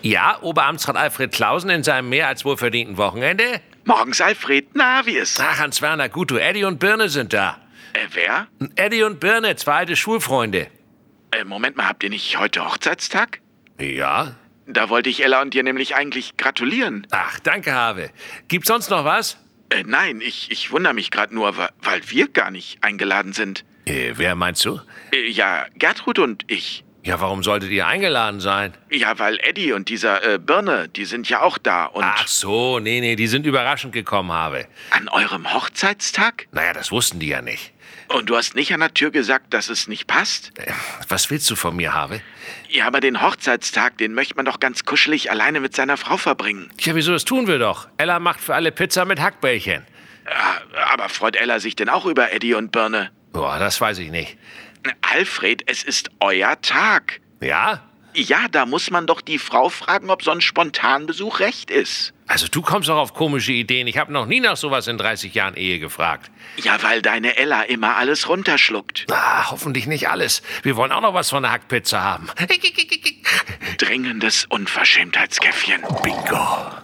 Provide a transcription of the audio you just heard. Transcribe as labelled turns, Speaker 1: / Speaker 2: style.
Speaker 1: Ja, Oberamtsrat Alfred Clausen in seinem mehr als wohlverdienten Wochenende?
Speaker 2: Morgens, Alfred. Na, wie ist?
Speaker 1: Ach, Hans-Werner, gut, du, Eddie und Birne sind da.
Speaker 2: Wer?
Speaker 1: Eddie und Birne, zwei alte Schulfreunde.
Speaker 2: Moment mal, habt ihr nicht heute Hochzeitstag?
Speaker 1: Ja?
Speaker 2: Da wollte ich Ella und dir nämlich eigentlich gratulieren.
Speaker 1: Ach, danke, Have. Gibt's sonst noch was?
Speaker 2: Nein, ich wundere mich gerade nur, weil wir gar nicht eingeladen sind.
Speaker 1: Wer meinst du?
Speaker 2: Ja, Gertrud und ich.
Speaker 1: Ja, warum solltet ihr eingeladen sein?
Speaker 2: Ja, weil Eddie und dieser Birne, die sind ja auch da und...
Speaker 1: Ach so, nee, die sind überraschend gekommen, Have.
Speaker 2: An eurem Hochzeitstag?
Speaker 1: Naja, das wussten die ja nicht.
Speaker 2: Und du hast nicht an der Tür gesagt, dass es nicht passt?
Speaker 1: Was willst du von mir, Have?
Speaker 2: Ja, aber den Hochzeitstag, den möchte man doch ganz kuschelig alleine mit seiner Frau verbringen.
Speaker 1: Tja, wieso, das tun wir doch. Ella macht für alle Pizza mit Hackbällchen.
Speaker 2: Aber freut Ella sich denn auch über Eddie und Birne?
Speaker 1: Boah, das weiß ich nicht.
Speaker 2: Alfred, es ist euer Tag.
Speaker 1: Ja?
Speaker 2: Ja, da muss man doch die Frau fragen, ob so ein Spontanbesuch recht ist.
Speaker 1: Also du kommst doch auf komische Ideen. Ich habe noch nie nach sowas in 30 Jahren Ehe gefragt.
Speaker 2: Ja, weil deine Ella immer alles runterschluckt.
Speaker 1: Hoffentlich nicht alles. Wir wollen auch noch was von der Hackpizza haben.
Speaker 2: Dringendes Unverschämtheitskäffchen.
Speaker 1: Bingo.